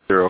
0.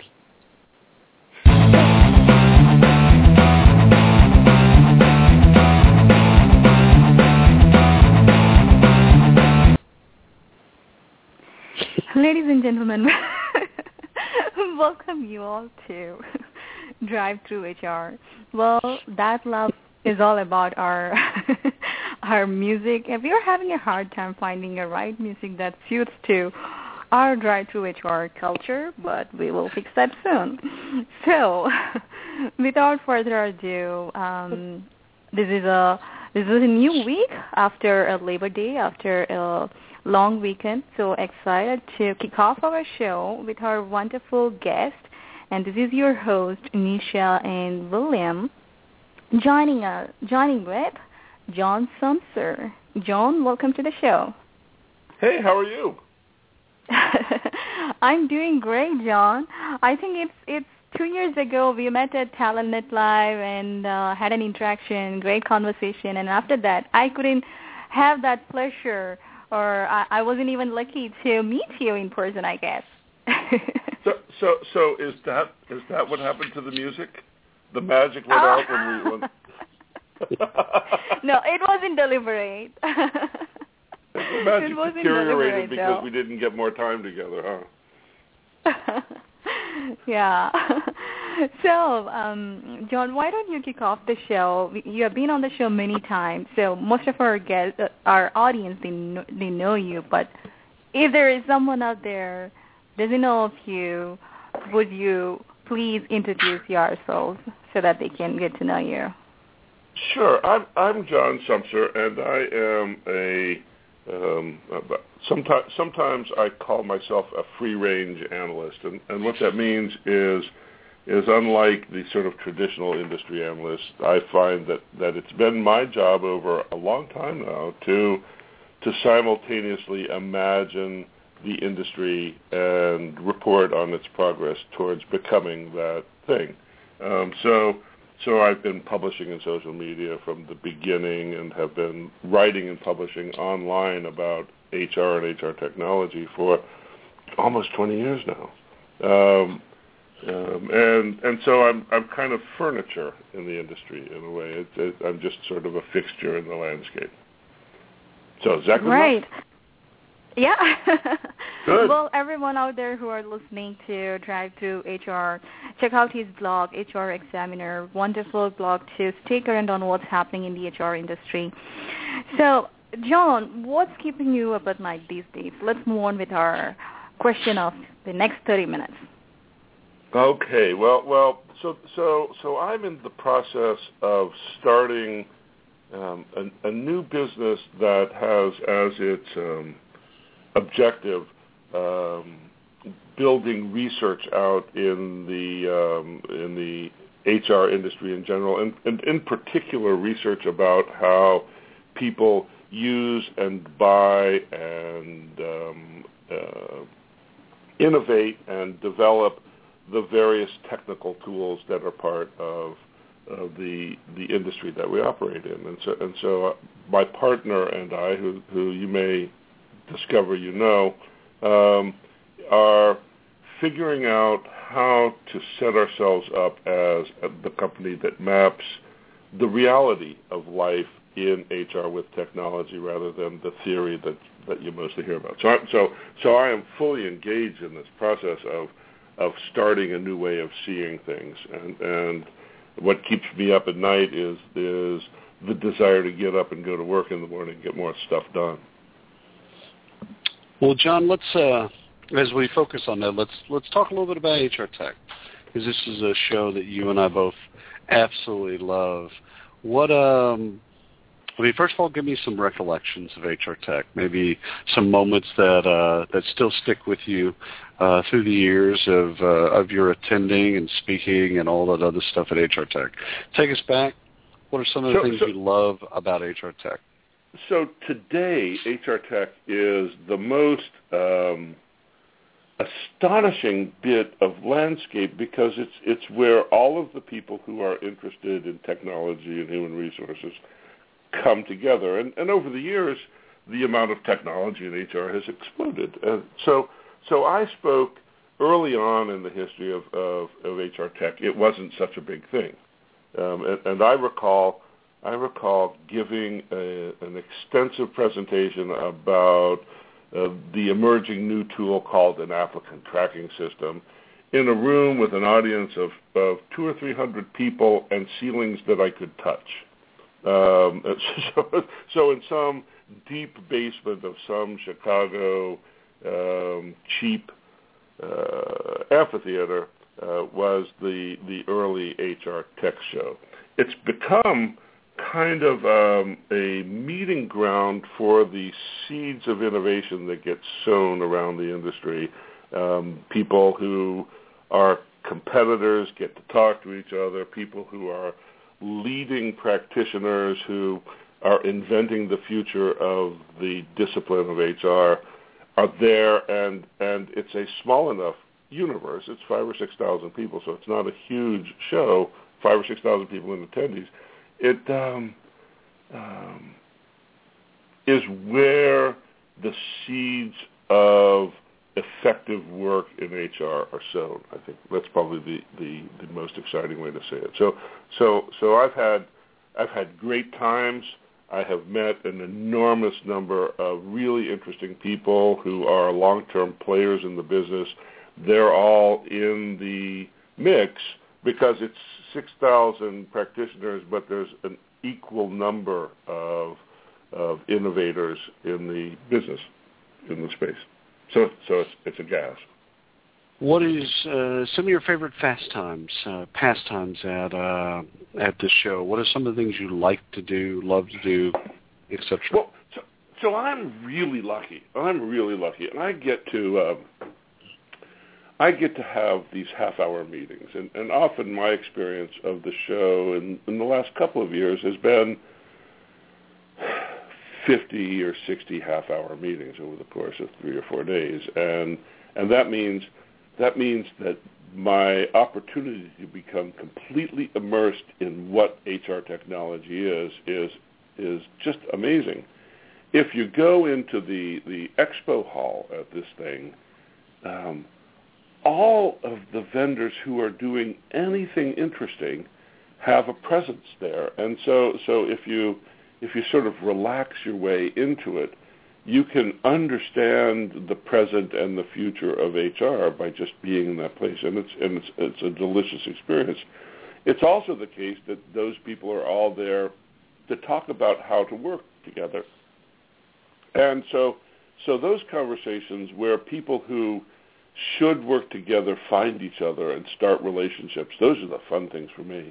Ladies and gentlemen, welcome you all to Drive Through HR. Well, that love is all about our our music. If you're having a hard time finding a right music that suits to our Drive Through HR culture, but we will fix that soon. So, without further ado, this is a new week after a Labor Day, after a long weekend. So excited to kick off our show with our wonderful guest. And this is your host, Nisha and William, joining with John Sumser. John, welcome to the show. Hey, how are you? I'm doing great, John. I think it's 2 years ago we met at TalentNet Live and had an interaction, great conversation. And after that, I couldn't have that pleasure, or I wasn't even lucky to meet you in person, I guess. So is that what happened to the music? The magic went out when we went. No, it wasn't deliberate. The magic deteriorated because we didn't get more time together, huh? Yeah. So, John, why don't you kick off the show? You have been on the show many times, so most of our guests, our audience, they know you. But if there is someone out there doesn't know of you, would you please introduce yourselves so that they can get to know you? Sure. I'm John Sumser, and I am sometimes I call myself a free-range analyst, and what that means is unlike the sort of traditional industry analyst, I find that it's been my job over a long time now to simultaneously imagine the industry and report on its progress towards becoming that thing. So I've been publishing in social media from the beginning and have been writing and publishing online about HR and HR technology for almost 20 years now. And so I'm kind of furniture in the industry in a way. I'm just sort of a fixture in the landscape. So is that good right. enough? Yeah. Good. Well, everyone out there who are listening to Drive Through HR, check out his blog, HR Examiner. Wonderful blog to stay current on what's happening in the HR industry. So, John, what's keeping you up at night these days? Let's move on with our question of the next 30 minutes. Okay. Well. So I'm in the process of starting a new business that has as its objective building research out in the HR industry in general, and in particular research about how people use and buy and innovate and develop the various technical tools that are part of the industry that we operate in. And so my partner and I, who you may discover are figuring out how to set ourselves up as the company that maps the reality of life in HR with technology rather than the theory that you mostly hear about. So I am fully engaged in this process of starting a new way of seeing things, and what keeps me up at night is the desire to get up and go to work in the morning and get more stuff done. Well, John, let's as we focus on that, let's talk a little bit about HR Tech, because this is a show that you and I both absolutely love. First of all, give me some recollections of HR Tech, maybe some moments that still stick with you through the years of your attending and speaking and all that other stuff at HR Tech. Take us back. What are some of the things you love about HR Tech? So today, HR Tech is the most astonishing bit of landscape because it's where all of the people who are interested in technology and human resources come together. And over the years, the amount of technology in HR has exploded. And so I spoke early on in the history of HR tech, it wasn't such a big thing. And I recall giving an extensive presentation about the emerging new tool called an applicant tracking system in a room with an audience of 200 or 300 people and ceilings that I could touch. So in some deep basement of some Chicago cheap amphitheater was the early HR tech show. It's become kind of a meeting ground for the seeds of innovation that get sown around the industry. People who are competitors get to talk to each other. People who are leading practitioners who are inventing the future of the discipline of HR are there, and it's a small enough universe. It's 5,000 or 6,000 people, so it's not a huge show. 5,000 or 6,000 people in attendees. It is where the seeds of effective work in HR are sown. I think that's probably the most exciting way to say it. So I've had great times. I have met an enormous number of really interesting people who are long-term players in the business. They're all in the mix because it's 6,000 practitioners, but there's an equal number of innovators in the business, in the space. So it's a gas. What is some of your favorite pastimes at this show? What are some of the things you like to do, love to do, etc.? Well, so I'm really lucky. And I get to have these half-hour meetings, and often my experience of the show in the last couple of years has been 50 or 60 half-hour meetings over the course of 3 or 4 days, and that means that my opportunity to become completely immersed in what HR technology is just amazing. If you go into the expo hall at this thing, all of the vendors who are doing anything interesting have a presence there, and so if you sort of relax your way into it, you can understand the present and the future of HR by just being in that place, and it's a delicious experience. It's also the case that those people are all there to talk about how to work together, and so those conversations where people who should work together find each other and start relationships, those are the fun things for me.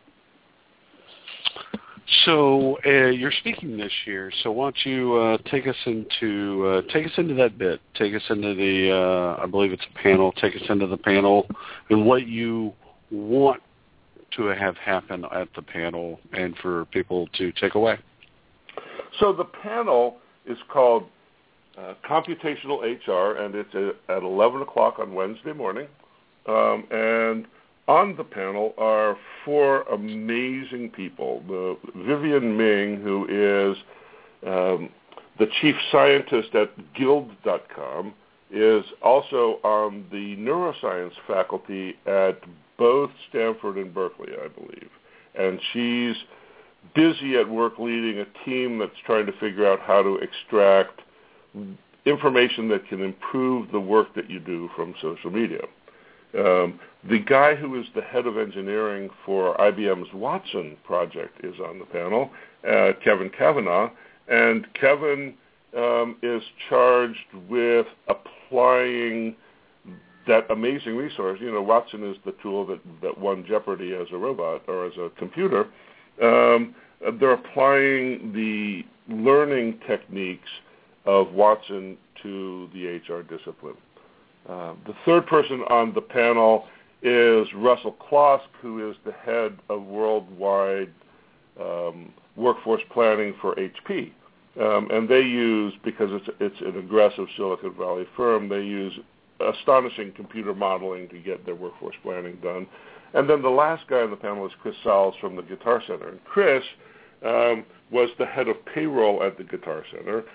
So you're speaking this year. So why don't you take us into that bit? Take us into the I believe it's a panel. Take us into the panel and what you want to have happen at the panel, and for people to take away. So the panel is called Computational HR, and it's at 11 o'clock on Wednesday morning. And on the panel are 4 amazing people. Vivian Ming, who is the chief scientist at Guild.com, is also on the neuroscience faculty at both Stanford and Berkeley, I believe. And she's busy at work leading a team that's trying to figure out how to extract information that can improve the work that you do from social media. The guy who is the head of engineering for IBM's Watson project is on the panel, Kevin Kavanagh, and Kevin is charged with applying that amazing resource. You know, Watson is the tool that won Jeopardy as a robot or as a computer. They're applying the learning techniques of Watson to the HR discipline. The third person on the panel is Russell Klosk, who is the head of worldwide workforce planning for HP. And they use, because it's an aggressive Silicon Valley firm, they use astonishing computer modeling to get their workforce planning done. And then the last guy on the panel is Chris Salz from the Guitar Center. And Chris was the head of payroll at the Guitar Center.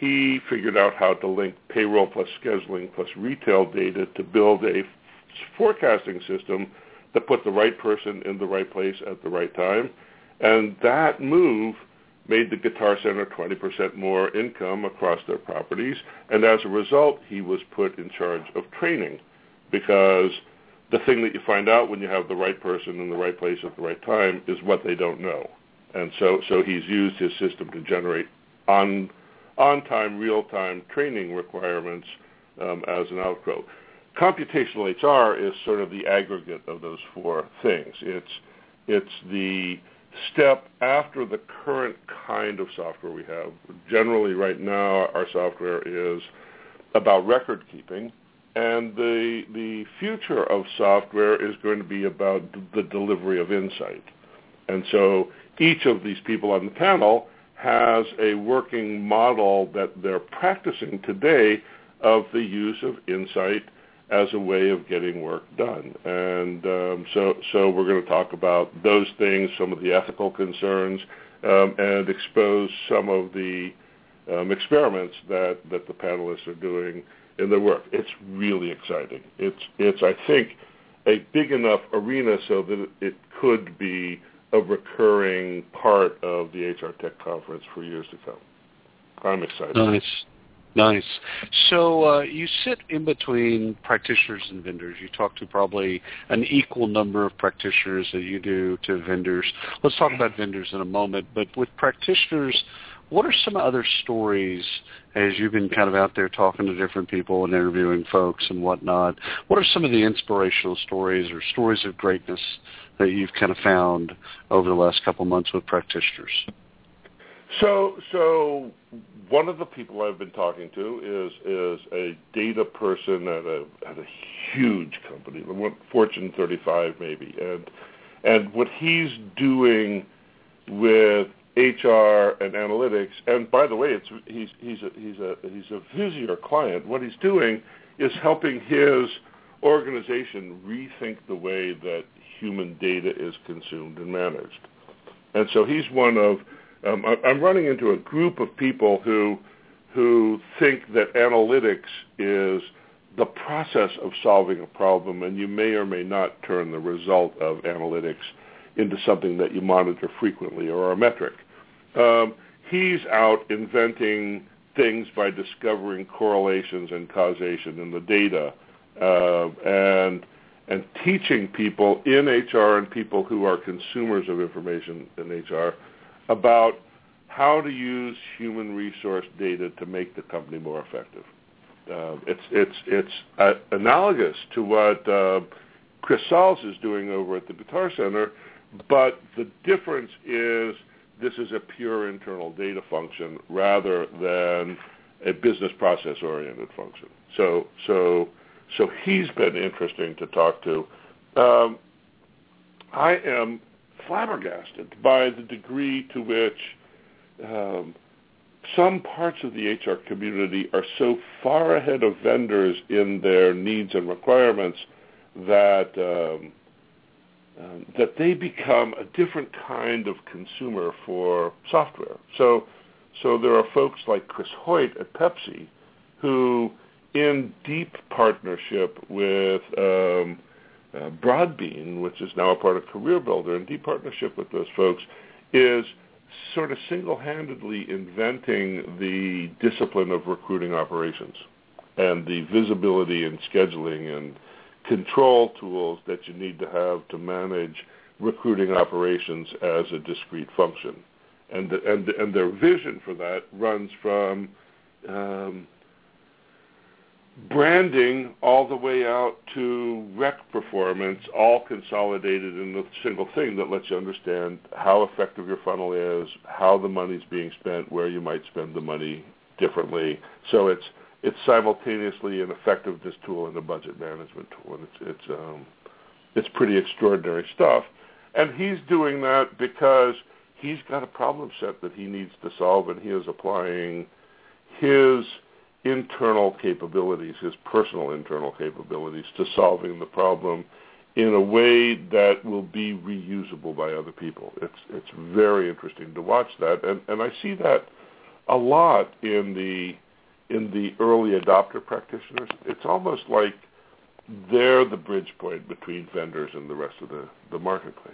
he figured out how to link payroll plus scheduling plus retail data to build a forecasting system that put the right person in the right place at the right time. And that move made the Guitar Center 20% more income across their properties. And as a result, he was put in charge of training, because the thing that you find out when you have the right person in the right place at the right time is what they don't know. And so he's used his system to generate on-time, real-time training requirements as an outgrowth. Computational HR is sort of the aggregate of those four things. It's the step after the current kind of software we have. Generally, right now, our software is about record keeping, and the future of software is going to be about the delivery of insight. And so each of these people on the panel has a working model that they're practicing today of the use of insight as a way of getting work done. And so we're going to talk about those things, some of the ethical concerns, and expose some of the experiments that the panelists are doing in their work. It's really exciting. It's I think, a big enough arena so that it could be a recurring part of the HR Tech Conference for years to come. I'm excited. Nice. So you sit in between practitioners and vendors. You talk to probably an equal number of practitioners that you do to vendors. Let's talk about vendors in a moment. But with practitioners, what are some other stories, as you've been kind of out there talking to different people and interviewing folks and whatnot, what are some of the inspirational stories or stories of greatness that you've kind of found over the last couple months with practitioners? So one of the people I've been talking to is a data person at a huge company, Fortune 35 maybe, and what he's doing with HR and analytics. And by the way, he's a Visier client. What he's doing is helping his organization rethink the way that human data is consumed and managed. And so he's one of I'm running into a group of people who think that analytics is the process of solving a problem, and you may or may not turn the result of analytics into something that you monitor frequently or a metric. He's out inventing things by discovering correlations and causation in the data, and teaching people in HR and people who are consumers of information in HR about how to use human resource data to make the company more effective. It's analogous to what Chris Sauls is doing over at the Guitar Center, but the difference is this is a pure internal data function rather than a business process-oriented function. So he's been interesting to talk to. I am flabbergasted by the degree to which some parts of the HR community are so far ahead of vendors in their needs and requirements that they become a different kind of consumer for software. So there are folks like Chris Hoyt at Pepsi who, in deep partnership with Broadbean, which is now a part of CareerBuilder, in deep partnership with those folks, is sort of single-handedly inventing the discipline of recruiting operations and the visibility and scheduling and control tools that you need to have to manage recruiting operations as a discrete function. And their vision for that runs from branding all the way out to rec performance, all consolidated in a single thing that lets you understand how effective your funnel is, how the money's being spent, where you might spend the money differently. So it's simultaneously an effectiveness tool and a budget management tool, and it's pretty extraordinary stuff. And he's doing that because he's got a problem set that he needs to solve, and he is applying his internal capabilities, his personal internal capabilities, to solving the problem in a way that will be reusable by other people. It's very interesting to watch that, and I see that a lot in the early adopter practitioners. It's almost like they're the bridge point between vendors and the rest of the marketplace.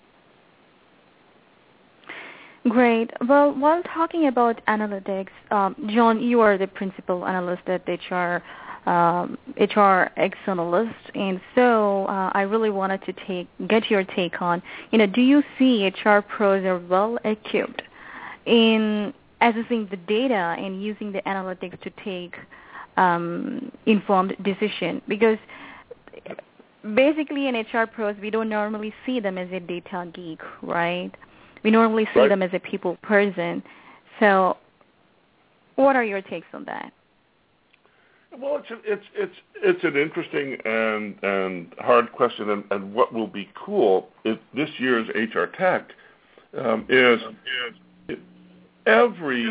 Great. Well, while talking about analytics, John, you are the principal analyst at HR Externalist, and so I really wanted to get your take on, do you see HR pros are well equipped in assessing the data and using the analytics to take informed decision? Because basically in HR pros, we don't normally see them as a data geek, right? We normally see them as a people person. So what are your takes on that? Well, it's an interesting and hard question, and what will be cool this year's HR Tech is every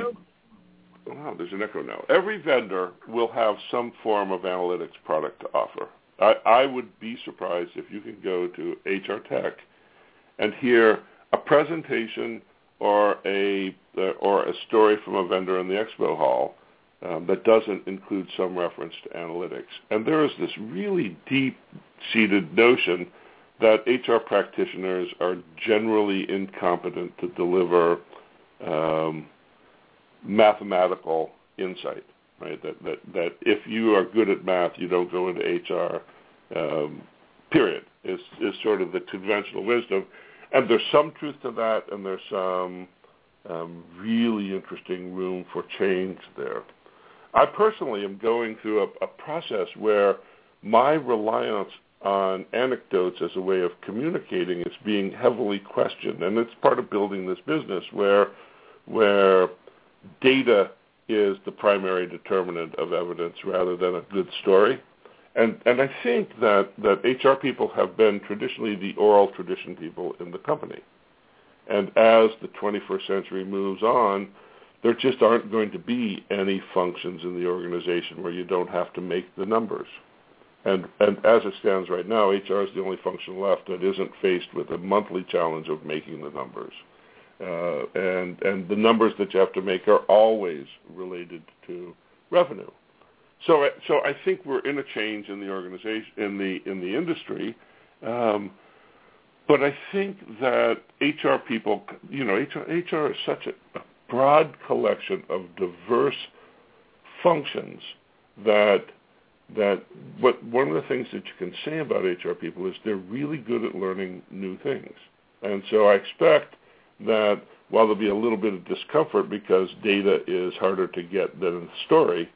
vendor will have some form of analytics product to offer. I would be surprised if you can go to HR Tech and hear a presentation or a story from a vendor in the expo hall that doesn't include some reference to analytics. And there is this really deep-seated notion that HR practitioners are generally incompetent to deliver mathematical insight, right? That if you are good at math, you don't go into HR, period, is sort of the conventional wisdom. And there's some truth to that, and there's some really interesting room for change there. I personally am going through a process where my reliance on anecdotes as a way of communicating is being heavily questioned, and it's part of building this business where data is the primary determinant of evidence rather than a good story. And I think that HR people have been traditionally the oral tradition people in the company. And as the 21st century moves on, there just aren't going to be any functions in the organization where you don't have to make the numbers. And as it stands right now, HR is the only function left that isn't faced with a monthly challenge of making the numbers. And the numbers that you have to make are always related to revenue. So I think we're in a change in the organization, in the industry, but I think that HR people, HR is such a broad collection of diverse functions that one of the things that you can say about HR people is they're really good at learning new things. And so I expect that while there'll be a little bit of discomfort because data is harder to get than a story,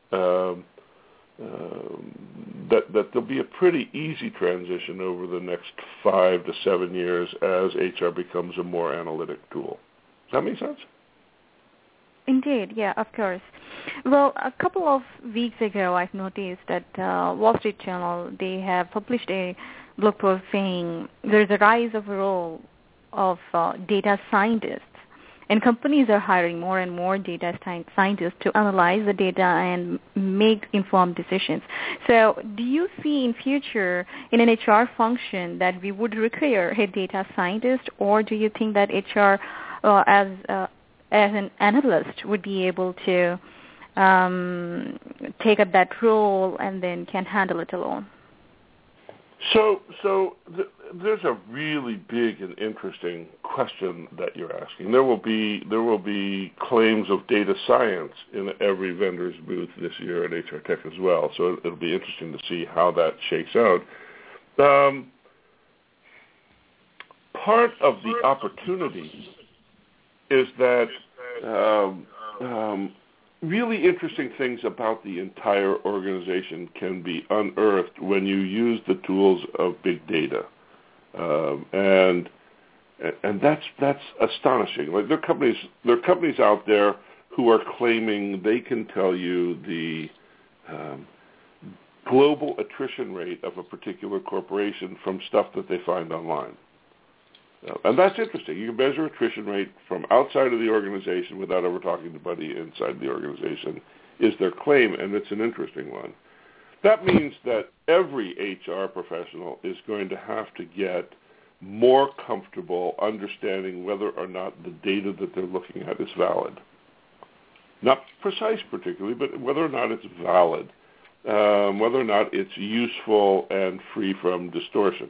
that there'll be a pretty easy transition over the next 5 to 7 years as HR becomes a more analytic tool. Does that make sense? Indeed, yeah, of course. Well, a couple of weeks ago, I've noticed that Wall Street Journal, they have published a blog post saying there's a rise of a role of data scientists, and companies are hiring more and more data scientists to analyze the data and make informed decisions. So do you see in future in an HR function that we would require a data scientist, or do you think that HR as an analyst would be able to take up that role and then can handle it alone? So there's a really big and interesting question that you're asking. There will be claims of data science in every vendor's booth this year at HR Tech as well. So it'll be interesting to see how that shakes out. Part of the opportunity is that really interesting things about the entire organization can be unearthed when you use the tools of big data, and that's astonishing. Like there are companies out there who are claiming they can tell you the global attrition rate of a particular corporation from stuff that they find online. And that's interesting. You can measure attrition rate from outside of the organization without ever talking to anybody inside the organization, is their claim, and it's an interesting one. That means that every HR professional is going to have to get more comfortable understanding whether or not the data that they're looking at is valid. not precise particularly, but whether or not it's valid, whether or not it's useful and free from distortion.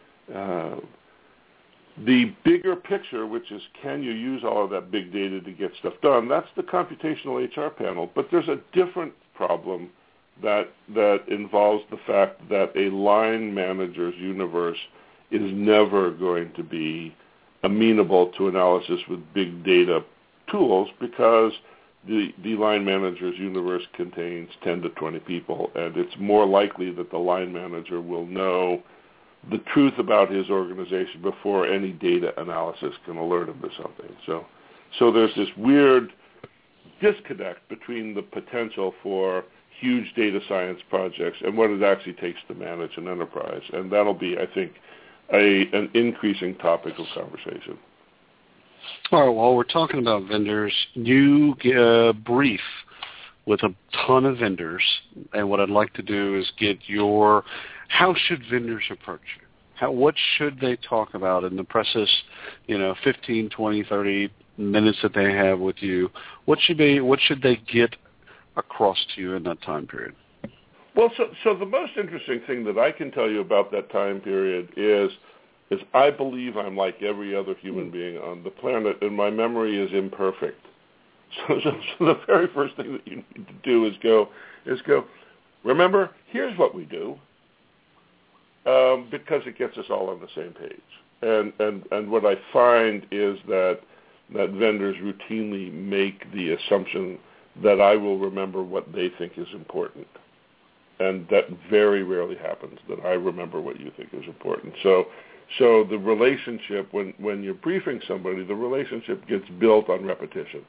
The bigger picture, which is can you use all of that big data to get stuff done, that's the computational HR panel. But there's a different problem that involves the fact that a line manager's universe is never going to be amenable to analysis with big data tools because the line manager's universe contains 10 to 20 people, and it's more likely that the line manager will know the truth about his organization before any data analysis can alert him to something. So there's this weird disconnect between the potential for huge data science projects and what it actually takes to manage an enterprise. And that'll be, I think, an increasing topic of conversation. All right, while we're talking about vendors, you brief with a ton of vendors, and what I'd like to do is get how should vendors approach you? What should they talk about in the precious, 15, 20, 30 minutes that they have with you? What should they get across to you in that time period? Well, so the most interesting thing that I can tell you about that time period is I believe I'm like every other human being on the planet, and my memory is imperfect. So the very first thing that you need to do is go, remember, here's what we do, because it gets us all on the same page. And what I find is that vendors routinely make the assumption that I will remember what they think is important. And that very rarely happens, that I remember what you think is important. So the relationship, when you're briefing somebody, the relationship gets built on repetition.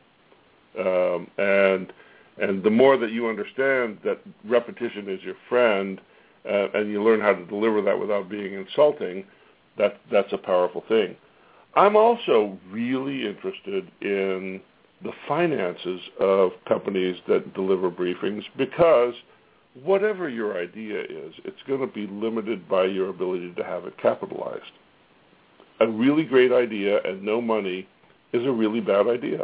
And the more that you understand that repetition is your friend, and you learn how to deliver that without being insulting, that's a powerful thing. I'm also really interested in the finances of companies that deliver briefings, because whatever your idea is, it's going to be limited by your ability to have it capitalized. A really great idea and no money is a really bad idea.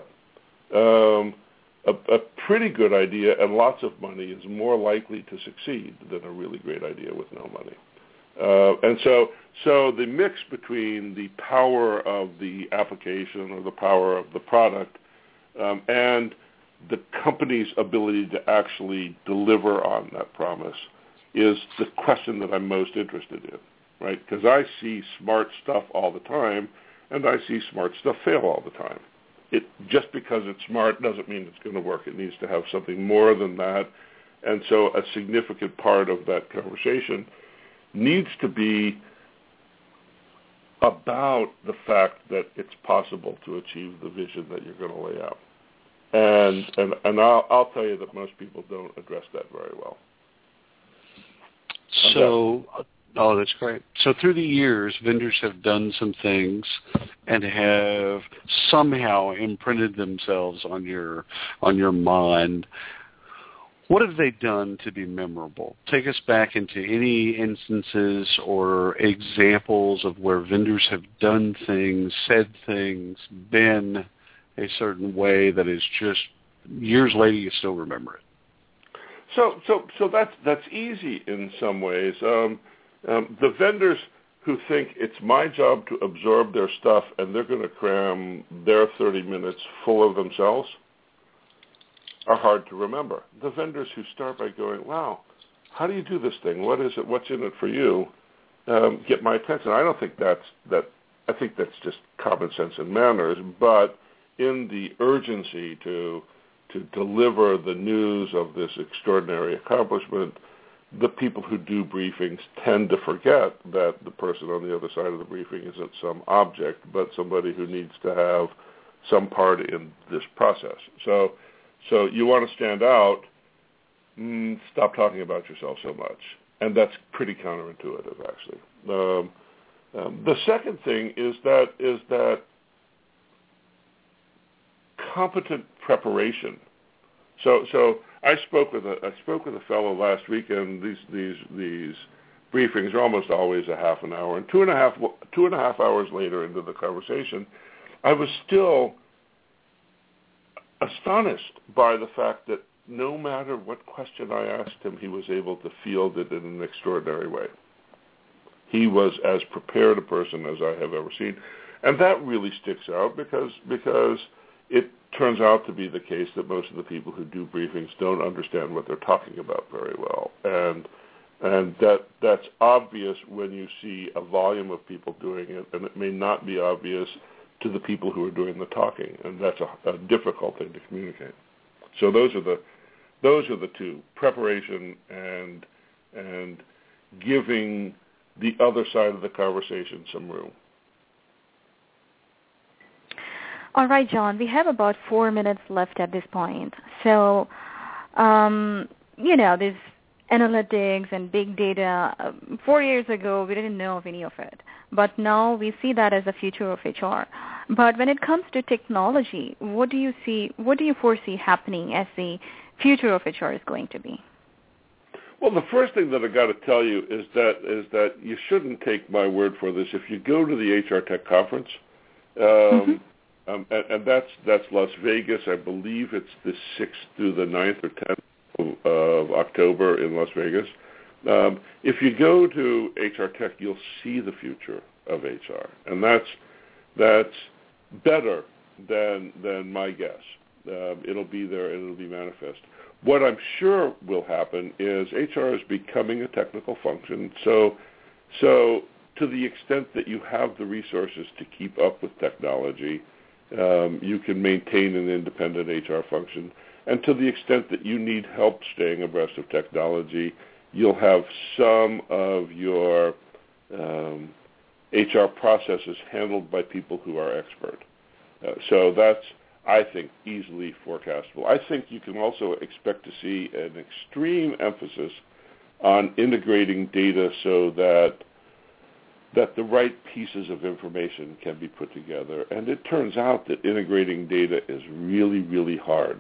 A pretty good idea and lots of money is more likely to succeed than a really great idea with no money. And so the mix between the power of the application or the power of the product and the company's ability to actually deliver on that promise is the question that I'm most interested in, right? Because I see smart stuff all the time, and I see smart stuff fail all the time. Just because it's smart doesn't mean it's going to work. It needs to have something more than that. And so a significant part of that conversation needs to be about the fact that it's possible to achieve the vision that you're going to lay out. And I'll tell you that most people don't address that very well. That's great. So through the years, vendors have done some things and have somehow imprinted themselves on your mind. What have they done to be memorable? Take us back into any instances or examples of where vendors have done things, said things, been a certain way that is just years later you still remember it. So that's easy in some ways. The vendors who think it's my job to absorb their stuff and they're going to cram their 30 minutes full of themselves are hard to remember. The vendors who start by going, wow, how do you do this thing? What is it? What's in it for you? Get my attention. I don't think I think that's just common sense and manners, but in the urgency to deliver the news of this extraordinary accomplishment, the people who do briefings tend to forget that the person on the other side of the briefing isn't some object, but somebody who needs to have some part in this process. So you want to stand out, stop talking about yourself so much. And that's pretty counterintuitive, actually. The second thing is that competent preparation. So I spoke with a fellow last week, and these briefings are almost always a half an hour. And two and a half hours later into the conversation, I was still astonished by the fact that no matter what question I asked him, he was able to field it in an extraordinary way. He was as prepared a person as I have ever seen. And that really sticks out because it turns out to be the case that most of the people who do briefings don't understand what they're talking about very well. And that's obvious when you see a volume of people doing it, and it may not be obvious to the people who are doing the talking, and that's a difficult thing to communicate. So those are the two: preparation and giving the other side of the conversation some room. All right, John, we have about 4 minutes left at this point. So, this analytics and big data, 4 years ago, we didn't know of any of it. But now we see that as the future of HR. But when it comes to technology, what do you foresee happening as the future of HR is going to be? Well, the first thing that I got to tell you is that you shouldn't take my word for this. If you go to the HR Tech conference, and that's Las Vegas, I believe it's the 6th through the 9th or 10th of October in Las Vegas. If you go to HR Tech, you'll see the future of HR, and that's better than my guess. It'll be there and it'll be manifest. What I'm sure will happen is HR is becoming a technical function. So to the extent that you have the resources to keep up with technology, you can maintain an independent HR function. And to the extent that you need help staying abreast of technology, you'll have some of your HR processes handled by people who are expert. So that's, I think, easily forecastable. I think you can also expect to see an extreme emphasis on integrating data so that the right pieces of information can be put together. And it turns out that integrating data is really, really hard.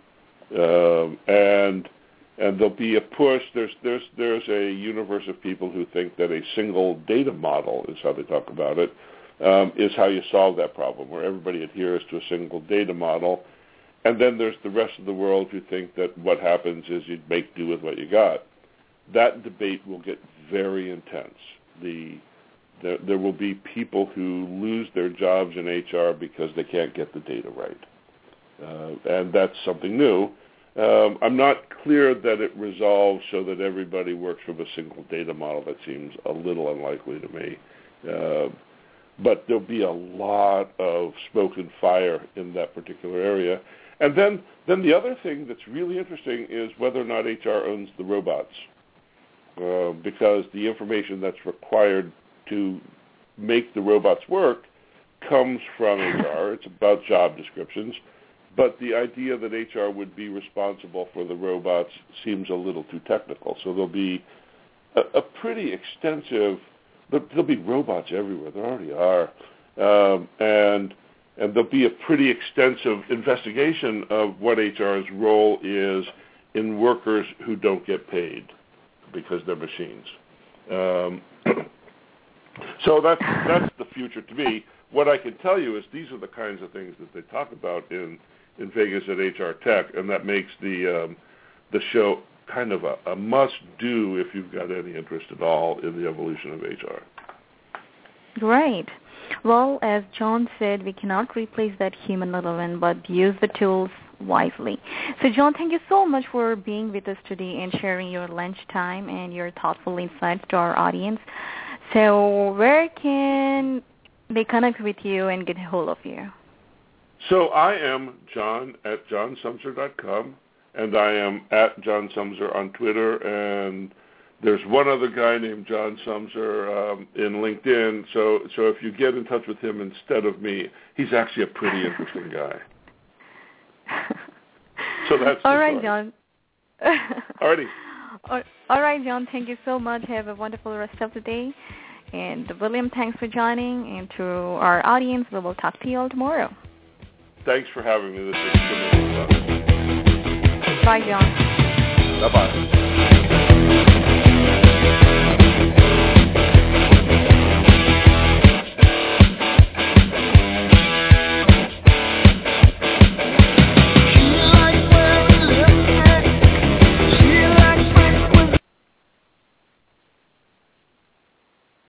And there'll be a push. There's a universe of people who think that a single data model is how they talk about it, is how you solve that problem, where everybody adheres to a single data model. And then there's the rest of the world who think that what happens is you make do with what you got. That debate will get very intense. There will be people who lose their jobs in HR because they can't get the data right. And that's something new. I'm not clear that it resolves so that everybody works from a single data model. That seems a little unlikely to me. But there'll be a lot of smoke and fire in that particular area. And then the other thing that's really interesting is whether or not HR owns the robots, because the information that's required to make the robots work comes from HR. It's about job descriptions. But the idea that HR would be responsible for the robots seems a little too technical. So there'll be a pretty extensive, there'll be robots everywhere. There already are. And there'll be a pretty extensive investigation of what HR's role is in workers who don't get paid because they're machines. So that's the future to me. What I can tell you is these are the kinds of things that they talk about in Vegas at HR Tech, and that makes the show kind of a must-do if you've got any interest at all in the evolution of HR. Great. Well, as John said, we cannot replace that human element, but use the tools wisely. So, John, thank you so much for being with us today and sharing your lunchtime and your thoughtful insights to our audience. So where can they connect with you and get a hold of you? So I am John at johnsumser.com, and I am at John Sumser on Twitter, and there's one other guy named John Sumser in LinkedIn. So if you get in touch with him instead of me, he's actually a pretty interesting guy. So that's all right, John. Alrighty. All right, John. Thank you so much. Have a wonderful rest of the day. And William, thanks for joining. And to our audience, we will talk to you all tomorrow. Thanks for having me. This is tremendous. Bye, John. Bye-bye.